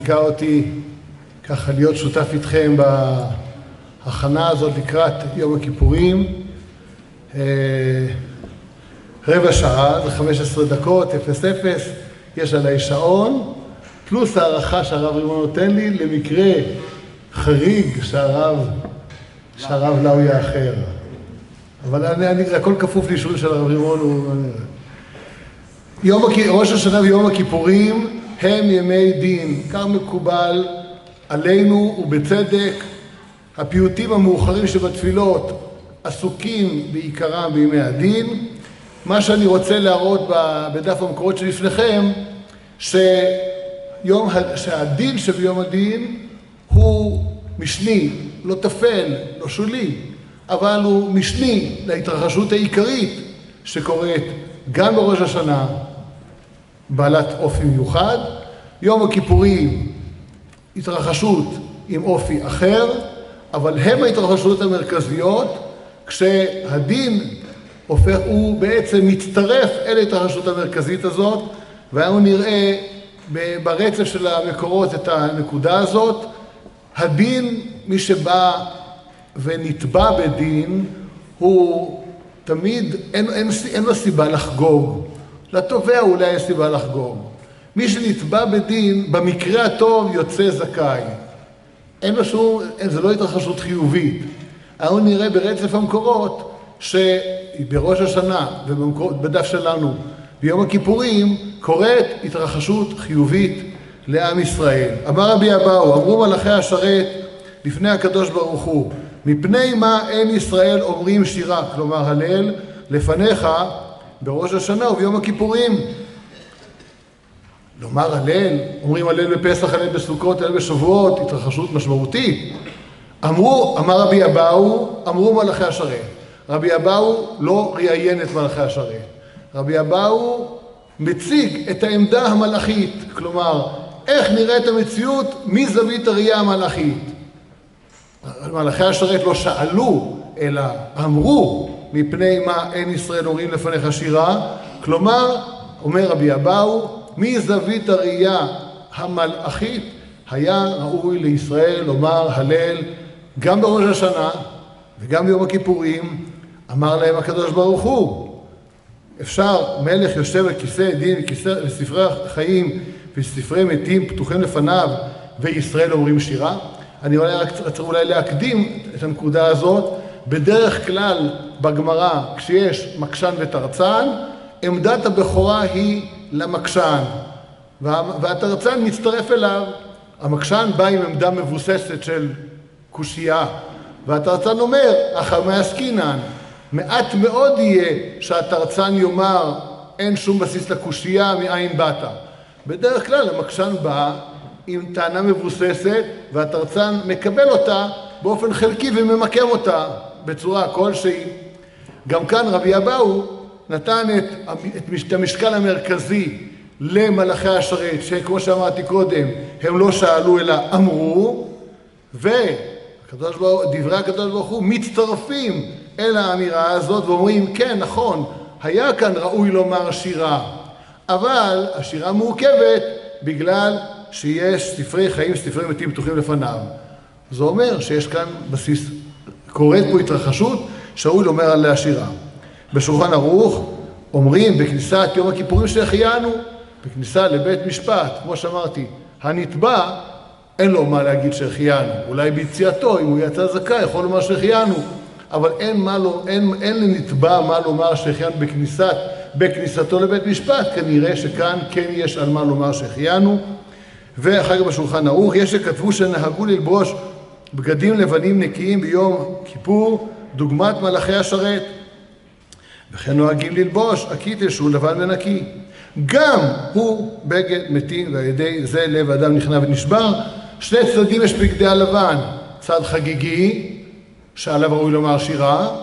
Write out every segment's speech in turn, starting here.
זיכה אותי ככה להיות שותף איתכם בהכנה הזאת לקראת יום הכיפורים. רבע שעה, זה 15 דקות, 0-0, יש עליי שעון, פלוס הערכה שהרב רימון נותן לי למקרה חריג שהרב לא יהיה אחר. אבל הכל כפוף לאישורים של הרב רימון. ראש השנה ויום הכיפורים הם ימי דין, כך מקובל עלינו ובצדק. הפיוטים המאוחרים שבתפילות עסוקים בעיקרם בימי הדין. מה שאני רוצה להראות בדף המקורות שלפניכם, שהדין שביום הדין הוא משני, לא תפל, לא שולי, אבל הוא משני להתרחשות העיקרית שקורית גם בראש השנה, בעלת אופי מיוחד. יום הכיפורים התרחשות עם אופי אחר, אבל הם ההתרחשויות המרכזיות, כשהדין הוא בעצם מצטרף אל ההתרחשות המרכזית הזאת, והיום נראה ברצף של המקורות את הנקודה הזאת. הדין, מי שבא ונתבע בדין, הוא תמיד, אין לו סיבה לחגוג. לתובע אולי יש סיבה לחגוג. מי שנתבע בדין, במקרה הטוב יוצא זכאי. אין לו שום, זה לא התרחשות חיובית. היום נראה ברצף המקורות שבראש השנה ובדף שלנו ביום הכיפורים קורית התרחשות חיובית לעם ישראל. אמר רבי אבאו, אמרו מלאכי השרת לפני הקדוש ברוך הוא, מפני מה אין ישראל אומרים שירה, כלומר הלל, לפניך בראש השנה וביום הכיפורים. לומר הלל, אומרים הלל בפסח, הלל בסוכות, הלל בשבועות, התרחשות משמעותית. אמר רבי אבאו, אמרו מלאכי השרת. רבי אבאו לא ראיין את מלאכי השרת. רבי אבאו מציג את העמדה המלאכית, כלומר, איך נראית המציאות מזווית הראייה המלאכית. מלאכי השרת לא שאלו, אלא אמרו, מפני מה אין ישראל אומרים לפניך שירה. כלומר, אומר רבי אבאו, מזווית הראייה המלאכית היה ראוי לישראל לומר הלל גם בראש השנה וגם ביום הכיפורים. אמר להם הקדוש ברוך הוא, אפשר מלך יושב על כיסא דין וספרי חיים וספרי מתים פתוחים לפניו וישראל אומרים שירה? אני אולי להקדים את הנקודה הזאת. בדרך כלל בגמרא, כשיש מקשן ותרצן, עמדת הבכורה היא למקשן, והתרצן מצטרף אליו. המקשן בא עם עמדה מבוססת של קושייה, והתרצן אומר, אחמי עסקינן. מעט מאוד יהיה שהתרצן יאמר, אין שום בסיס לקושייה, מאין באת. בדרך כלל המקשן בא עם טענה מבוססת, והתרצן מקבל אותה באופן חלקי וממקם אותה בצורה כלשהי. גם כאן רבי אבאו נתן את המשקל המרכזי למלאכי השרת, שכמו שאמרתי קודם, הם לא שאלו אלא אמרו, ודברי הקדוש ברוך הוא מצטרפים אל האמירה הזאת ואומרים, כן, נכון, היה כאן ראוי לומר שירה, אבל השירה מורכבת בגלל שיש ספרי חיים, ספרי מתים פתוחים לפניו. זה אומר שיש כאן בסיס, קורית פה התרחשות שראוי לומר עליה שירה. בשולחן ערוך אומרים בכניסת יום הכיפורים שהחיינו, בכניסה לבית משפט, כמו שאמרתי, הנתבע אין לו מה להגיד שהחיינו. אולי ביציאתו, אם הוא יצא זכאי, יכול לומר שהחיינו, אבל אין לנתבע מה לומר שהחיינו בכניסתו לבית משפט. כנראה שכאן כן יש על מה לומר שהחיינו. ואחר כך בשולחן ערוך יש שכתבו שנהגו ללבוש בגדים לבנים נקיים ביום כיפור, דוגמת מלאכי השרת. וכן נוהגים ללבוש עקיתל שהוא לבן ונקי. גם הוא בגד מתים, ועל ידי זה לב האדם נכנע ונשבר. שני צדדים יש בגדי הלבן, צד חגיגי, שעליו ראוי לומר שירה,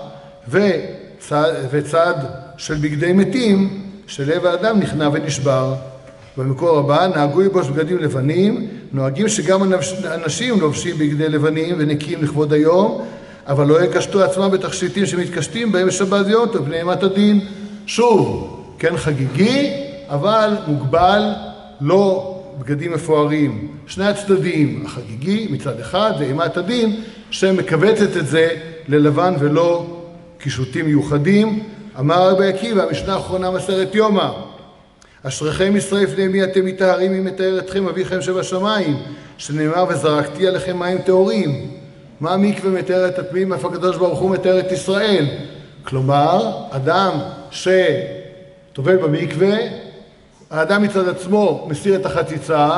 וצד של בגדי מתים, שלב האדם נכנע ונשבר. במקור הבא, נהגו ללבוש בגדים לבנים, נוהגים שגם אנשים לובשים בגדי לבנים ונקיים לכבוד היום, אבל לא יקשטו עצמם בתכשיטים שמתקשטים בהם בשבת ויום טוב, פני אימת הדין. שוב, כן חגיגי, אבל מוגבל, לא בגדים מפוארים, שני הצדדים, החגיגי מצד אחד ואימת הדין שמקבצת את זה ללבן ולא קישוטים מיוחדים. אמר רבי עקיבא, המשנה האחרונה מסכת יומא, אשריכם ישראל לפני מי אתם מטהרים אם יטהר אתכם אביכם שבשמיים, שנאמר וזרקתי עליכם מים טהורים. מה המקווה מטהר את הטמאים? אף הקדוש ברוך הוא מטהר את ישראל. כלומר, אדם שטובל במקווה, האדם מצד עצמו מסיר את החציצה,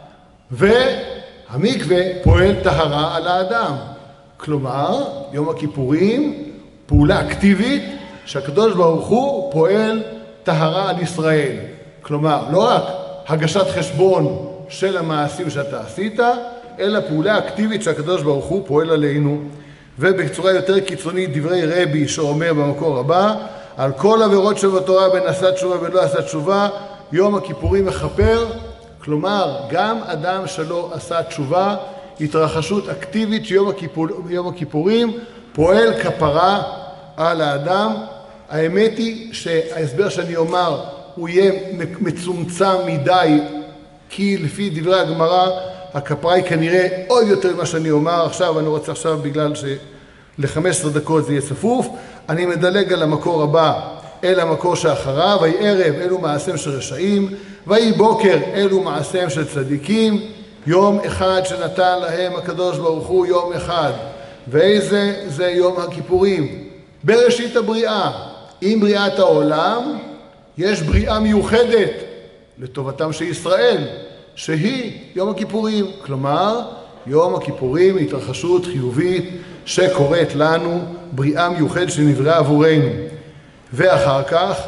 והמקווה פועל טהרה על האדם. כלומר, יום הכיפורים, פעולה אקטיבית שהקדוש ברוך הוא פועל טהרה על ישראל. כלומר, לא רק הגשת חשבון של המעשים שאתה עשית, אלא פעולה אקטיבית שהקדוש ברוך הוא פועל עלינו. ובצורה יותר קיצונית דברי רבי שאומר במקור הבא, על כל עבירות שבתורה בין עשה תשובה ולא עשה תשובה, יום הכיפורים מכפר. כלומר, גם אדם שלא עשה תשובה, התרחשות אקטיבית שיום הכיפורים פועל כפרה על האדם. האמת היא שההסבר שאני אומר הוא יהיה מצומצם מדי, כי לפי דברי הגמרא הכפרה היא כנראה עוד יותר ממה שאני אומר עכשיו. אני רוצה עכשיו, בגלל של-15 דקות זה יהיה צפוף, אני מדלג על המקור הבא אל המקור שאחריו. ויהי ערב אלו מעשיהם של רשעים, ויהי בוקר אלו מעשיהם של צדיקים. יום אחד שנתן להם הקדוש ברוך הוא, יום אחד. ואיזה זה יום הכיפורים? בראשית הבריאה, עם בריאת העולם, יש בריאה מיוחדת לטובתם של ישראל, שהיא יום הכיפורים. כלומר, יום הכיפורים היא התרחשות חיובית שקורית לנו, בריאה מיוחדת שנבראה עבורנו. ואחר כך,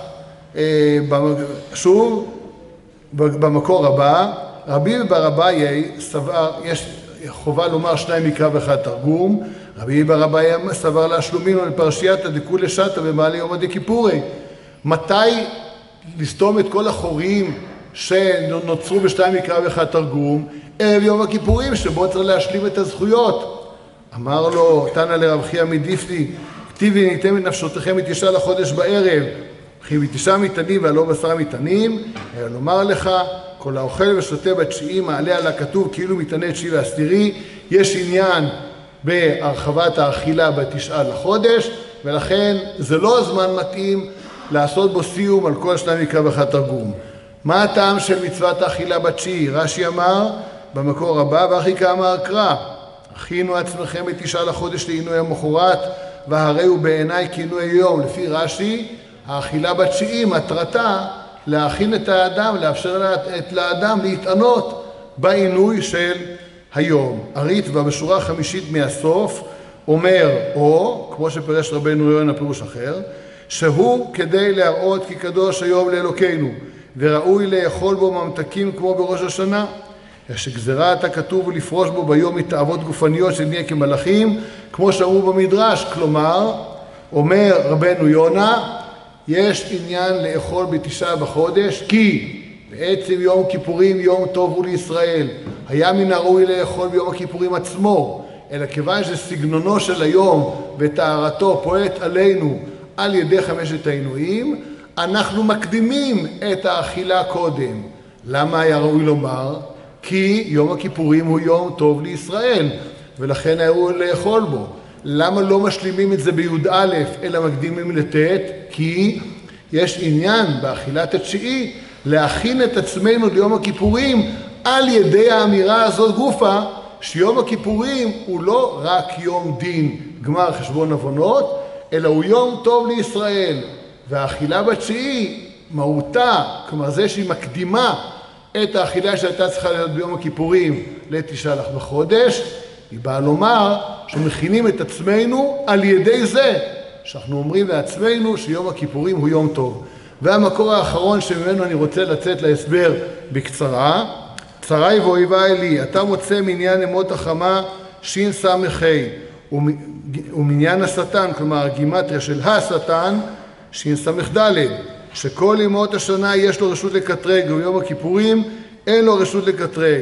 שוב, במקור הבא, רבי בר אביי סבר, יש חובה לומר שניים מקרא ואחד תרגום, רבי בר אביי סבר להשלומינו לפרשייתא דכולי שתא במעלה יום הכיפורי. מתי לסתום את כל החורים שנוצרו בשניים מקרא ואחד תרגום? ערב יום הכיפורים, שבו צריך להשלים את הזכויות. אמר לו תנא לרב חייא מדיפני, כתיבי ניתן מנפשותיכם מתשעה לחודש בערב, וכי מתשעה מטענים והלא בעשרה מטענים, אלא לומר לך, כל האוכל ושותה בתשיעי מעלה על הכתוב כאילו מטעני תשיעי ועשירי. יש עניין בהרחבת האכילה בתשעה לחודש, ולכן זה לא הזמן מתאים לעשות בו סיום על כל שניים מקרא ואחד תרגום. מה הטעם של מצוות האכילה בתשיעי? רש"י אמר במקור הבא, ואחי כאמר קרא, הכינו עצמכם בתשעה לחודש לעינוי המחרת, והרי הוא בעיניי כעינוי היום. לפי רש"י, האכילה בתשיעי מטרתה להכין את האדם, לאפשר לאדם להתענות בעינוי של היום. הריטב"א בשורה החמישית מהסוף אומר, או, כמו שפרש רבנו יונה פירוש אחר, שהוא כדי להראות כי קדוש היום לאלוקינו, וראוי לאכול בו ממתקים כמו בראש השנה, שגזירת הכתוב ולפרוש בו ביום מתאוות גופניות שנהיה כמלאכים, כמו שאמרו במדרש. כלומר, אומר רבנו יונה, יש עניין לאכול בתשעה בחודש, כי בעצם יום כיפורים יום טוב הוא לישראל. היה מן הראוי לאכול ביום הכיפורים עצמו, אלא כיוון שסגנונו של היום וטהרתו פועלת עלינו על ידי חמשת העינויים, אנחנו מקדימים את האכילה קודם. למה היה ראוי לומר? כי יום הכיפורים הוא יום טוב לישראל, ולכן היה ראוי לאכול בו. למה לא משלימים את זה בי"א אלא מקדימים לט'? כי יש עניין באכילת התשיעי להכין את עצמנו ליום הכיפורים על ידי האמירה הזאת גופה, שיום הכיפורים הוא לא רק יום דין גמר חשבון עוונות, אלא הוא יום טוב לישראל. והאכילה בתשיעי מהותה, כלומר זה שהיא מקדימה את האכילה שהייתה צריכה להיות ביום הכיפורים לתשעה בחודש, היא באה לומר שמכינים את עצמנו על ידי זה שאנחנו אומרים לעצמנו שיום הכיפורים הוא יום טוב. והמקור האחרון שממנו אני רוצה לצאת להסבר בקצרה, צרי ואויבי לי, אתה מוצא מניין ימות החמה שס"ה, ומניין השטן, כלומר הגימטריה של השטן, שס"ד, שכל ימות השנה יש לו רשות לקטרג, וביום הכיפורים אין לו רשות לקטרג.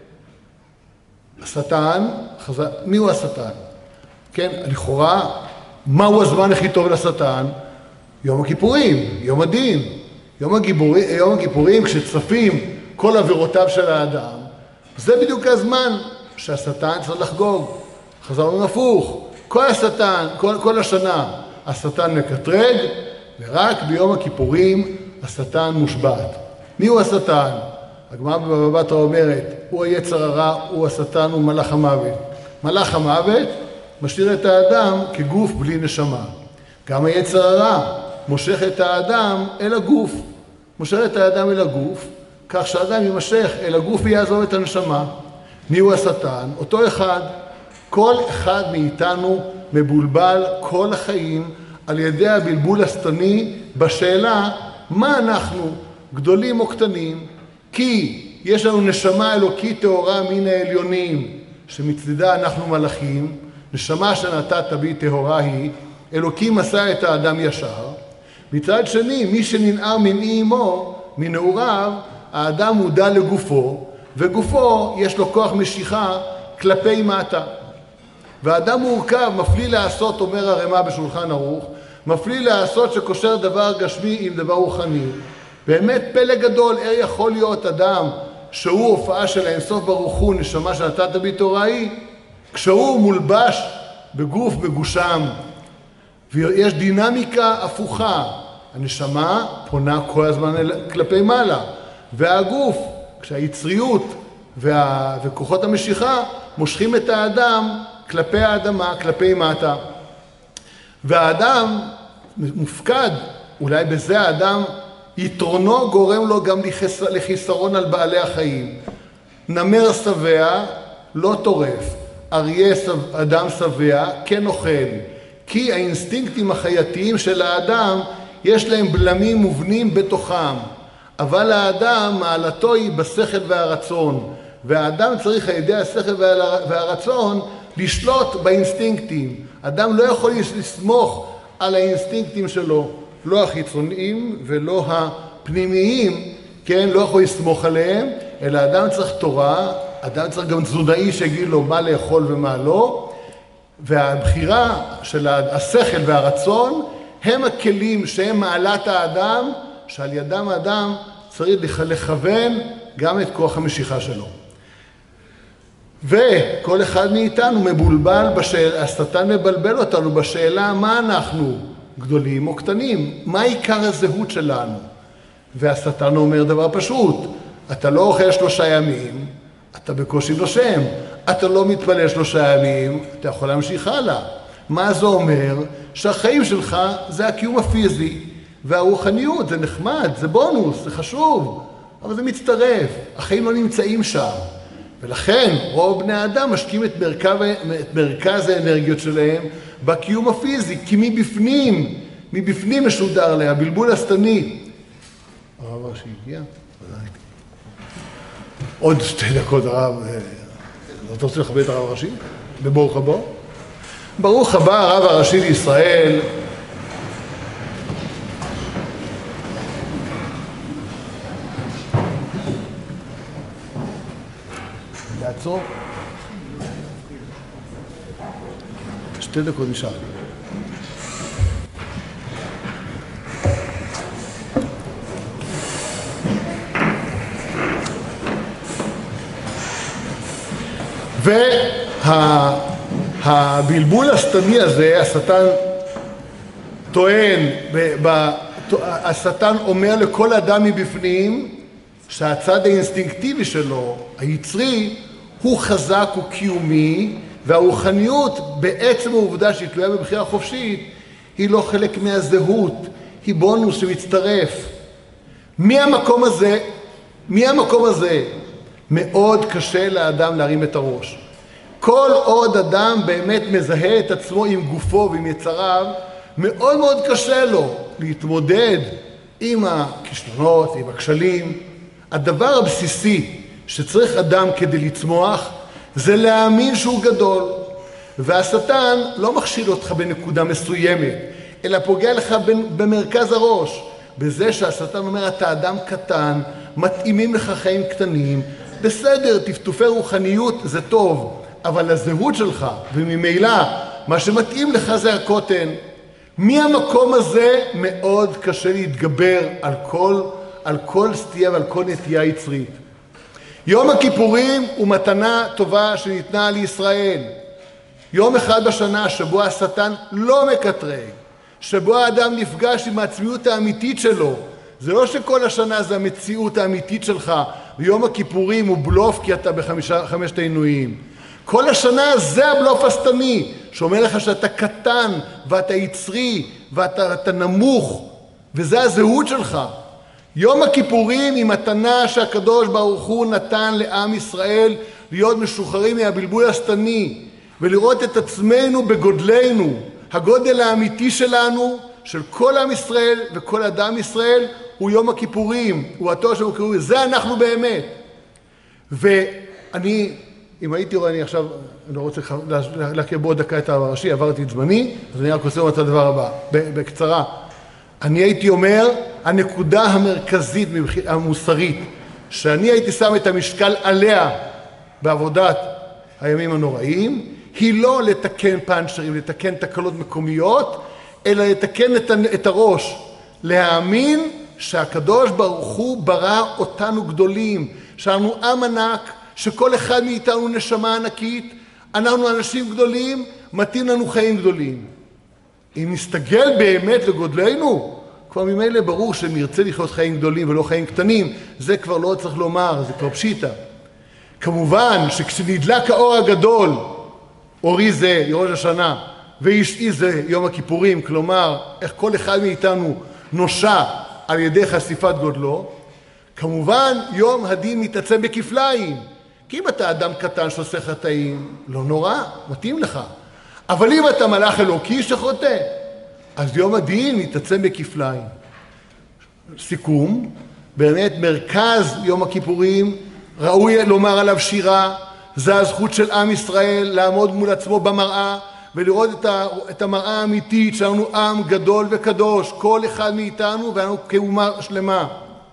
השטן, מי הוא השטן? כן, לכאורה, מהו הזמן הכי טוב לשטן? יום הכיפורים, יום הדין. יום הכיפורים, כשצפים כל עבירותיו של האדם, זה בדיוק הזמן שהשטן צריך לחגוג. חזרנו הפוך, כל השטן, כל השנה השטן מקטרג, ורק ביום הכיפורים השטן מושבת. מי הוא השטן? הגמרא בבבא בתרא אומרת, הוא היצר הרע, הוא השטן, הוא מלאך המוות. מלאך המוות משאיר את האדם כגוף בלי נשמה. גם היצר הרע מושך את האדם אל הגוף. מושך את האדם אל הגוף, כך שהאדם יימשך אל הגוף ויעזוב את הנשמה. מי הוא השטן? אותו אחד. כל אחד מאיתנו מבולבל כל החיים על ידי הבלבול השטני בשאלה מה אנחנו, גדולים או קטנים, כי יש לנו נשמה אלוקית טהורה מן העליונים, שמצדדה אנחנו מלאכים, נשמה שנתת בי טהורה היא, אלוקים עשה את האדם ישר. מצד שני, מי שננער מנעי אמו, מנעוריו, האדם מודע לגופו, וגופו יש לו כוח משיכה כלפי מטה. והאדם מורכב, מפליא לעשות, אומר הרמ"א בשולחן ערוך, מפליא לעשות שקושר דבר גשמי עם דבר רוחני. באמת פלא גדול, איך יכול להיות אדם שהוא הופעה של האינסוף ברוך הוא, נשמה שנתת בי תורה היא, כשהוא מולבש בגוף מגושם. ויש דינמיקה הפוכה. הנשמה פונה כל הזמן כלפי מעלה, והגוף, כשהיצריות וכוחות המשיכה מושכים את האדם כלפי האדמה, כלפי מטה. והאדם מופקד, אולי בזה האדם, יתרונו גורם לו גם לחיסרון על בעלי החיים. נמר שבע לא טורף, אריה אדם שבע כן אוכל, כי האינסטינקטים החייתיים של האדם יש להם בלמים מובנים בתוכם, אבל האדם מעלתו היא בשכל והרצון, והאדם צריך על ידי השכל והרצון לשלוט באינסטינקטים. אדם לא יכול לסמוך על האינסטינקטים שלו, לא החיצוניים ולא הפנימיים, כן, לא יכול לסמוך עליהם, אלא אדם צריך תורה, אדם צריך גם תזונאי שיגיד לו מה לאכול ומה לא, והבחירה של השכל והרצון הם הכלים שהם מעלת האדם, שעל ידם האדם צריך לכוון גם את כוח המשיכה שלו. וכל אחד מאיתנו מבולבל בשאלה, השטן מבלבל אותנו בשאלה מה אנחנו, גדולים או קטנים, מה עיקר הזהות שלנו. והשטן אומר דבר פשוט, אתה לא אוכל 3 ימים, אתה בקושי נושם, אתה לא מתפלל 3 ימים, אתה יכול להמשיך הלאה. מה זה אומר? שהחיים שלך זה הקיום הפיזי, והרוחניות זה נחמד, זה בונוס, זה חשוב, אבל זה מצטרף, החיים לא נמצאים שם. ולכן רוב בני האדם משקיעים את מרכז האנרגיות שלהם בקיום הפיזי, כי מבפנים משודר לה, הבלבול השטני. הרב הראשי הגיע? עוד 2 דקות הרב, אתה רוצה לכבד את הרב הראשי? בברוך הבא? ברוך הבא הרב הראשי לישראל. לעצור. 2 דקות נשאר. והבלבול השטני הזה, השטן טוען, השטן אומר לכל אדם מבפנים שהצד האינסטינקטיבי שלו, היצרי, הוא חזק, הוא קיומי, והרוחניות בעצם העובדה שהיא תלויה בבחירה חופשית, היא לא חלק מהזהות, היא בונוס שמצטרף. מהמקום הזה מאוד קשה לאדם להרים את הראש. כל עוד אדם באמת מזהה את עצמו עם גופו ועם יצריו, מאוד מאוד קשה לו להתמודד עם הכישלונות, עם הכשלים. הדבר הבסיסי שצריך אדם כדי לצמוח, זה להאמין שהוא גדול. והשטן לא מכשיל אותך בנקודה מסוימת, אלא פוגע לך במרכז הראש. בזה שהשטן אומר, אתה אדם קטן, מתאימים לך חיים קטנים, בסדר, טפטופי רוחניות זה טוב, אבל הזהות שלך, וממילא, מה שמתאים לך זה הקוטן. מהמקום הזה מאוד קשה להתגבר על כל סטייה ועל כל נטייה יצרית. יום הכיפורים הוא מתנה טובה שניתנה לישראל. יום אחד בשנה שבו השטן לא מקטרג, שבו האדם נפגש עם העצמיות האמיתית שלו. זה לא שכל השנה זה המציאות האמיתית שלך, ויום הכיפורים הוא בלוף כי אתה בחמשת העינויים. כל השנה זה הבלוף השטני, שאומר לך שאתה קטן, ואתה יצרי, ואתה נמוך, וזה הזהות שלך. יום הכיפורים היא מתנה שהקדוש ברוך הוא נתן לעם ישראל להיות משוחררים מהבלבול השטני, ולראות את עצמנו בגודלנו. הגודל האמיתי שלנו, של כל עם ישראל וכל אדם ישראל, הוא יום הכיפורים, הוא התואר של הכיפורים, זה אנחנו באמת. ואני, אם הייתי רואה, אני עכשיו, אני לא רוצה להכיר בעוד דקה את הראשי, עברתי את זמני, אז אני רק רוצה לומר את הדבר הבא, בקצרה. אני הייתי אומר, הנקודה המרכזית המוסרית, שאני הייתי שם את המשקל עליה בעבודת הימים הנוראים, היא לא לתקן פאנצ'רים, לתקן תקלות מקומיות, אלא לתקן את הראש, להאמין שהקדוש ברוך הוא ברא אותנו גדולים, שאנו עם ענק, שכל אחד מאיתנו נשמה ענקית, אנחנו אנשים גדולים, מתאים לנו חיים גדולים. אם נסתגל באמת לגודלנו, כבר ממילא ברור שנרצה לחיות חיים גדולים ולא חיים קטנים, זה כבר לא צריך לומר, זה כבר פשיטה. כמובן שכשנדלק האור הגדול, אורי זה ראש השנה, ואישי זה יום הכיפורים, כלומר, איך כל אחד מאיתנו נושע על ידי חשיפת גודלו, כמובן יום הדין מתעצם בכפליים, כי אם אתה אדם קטן שעושה חטאים, לא נורא, מתאים לך. אבל אם אתה מלאך אלוקי שחוטא, אז יום הדין מתעצם בכפליים. סיכום, באמת מרכז יום הכיפורים, ראוי לומר עליו שירה, זה הזכות של עם ישראל לעמוד מול עצמו במראה, ולראות את המראה האמיתית שאנו עם גדול וקדוש, כל אחד מאיתנו ואנו כאומה שלמה.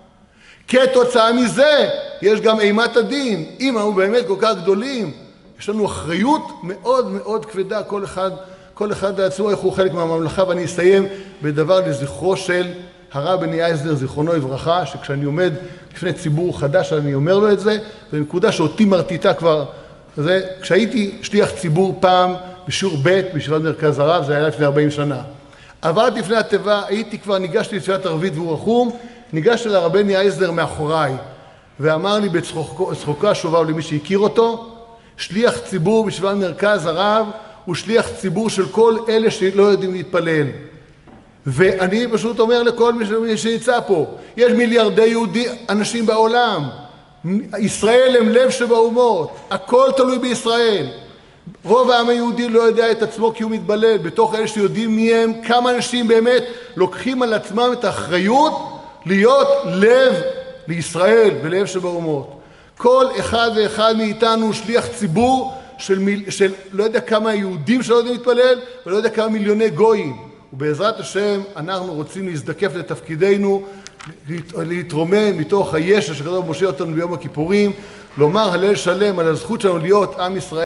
כתוצאה מזה יש גם אימת הדין, אם אנחנו באמת כל כך גדולים, יש לנו אחריות מאוד מאוד כבדה, כל אחד לעצמו איך הוא חלק מהממלכה. ואני אסיים בדבר לזכרו של הרב בני אייזנר, זיכרונו לברכה, שכשאני עומד לפני ציבור חדש אני אומר לו את זה, זו נקודה שאותי מרטיטה כבר, זה כשהייתי שליח ציבור פעם בשיעור ב' בישיבת מרכז הרב, זה היה לפני 40 שנה. עברתי לפני התיבה, ניגשתי לתפילת ערבית והוא רחום, ניגשתי לרב בני אייזנר מאחוריי, ואמר לי בצחוקה שובה למי שהכיר אותו, שליח ציבור בישיבת מרכז הרב, הוא שליח ציבור של כל אלה שלא יודעים להתפלל. ואני פשוט אומר לכל מי שנמצא פה, יש מיליארדי אנשים בעולם, ישראל הם לב שבאומות, הכל תלוי בישראל. רוב העם היהודי לא יודע את עצמו כי הוא מתבלל, בתוך אלה שיודעים מי הם, כמה אנשים באמת לוקחים על עצמם את האחריות להיות לב לישראל ולב שבאומות. כל אחד ואחד מאיתנו שליח ציבור של לא יודע כמה יהודים שלא יודעים להתפלל, ולא יודע כמה מיליוני גויים. ובעזרת השם אנחנו רוצים להזדקף לתפקידנו, להתרומם מתוך הישע שכתוב משה אותנו ביום הכיפורים, לומר הלל שלם על הזכות שלנו להיות עם ישראל.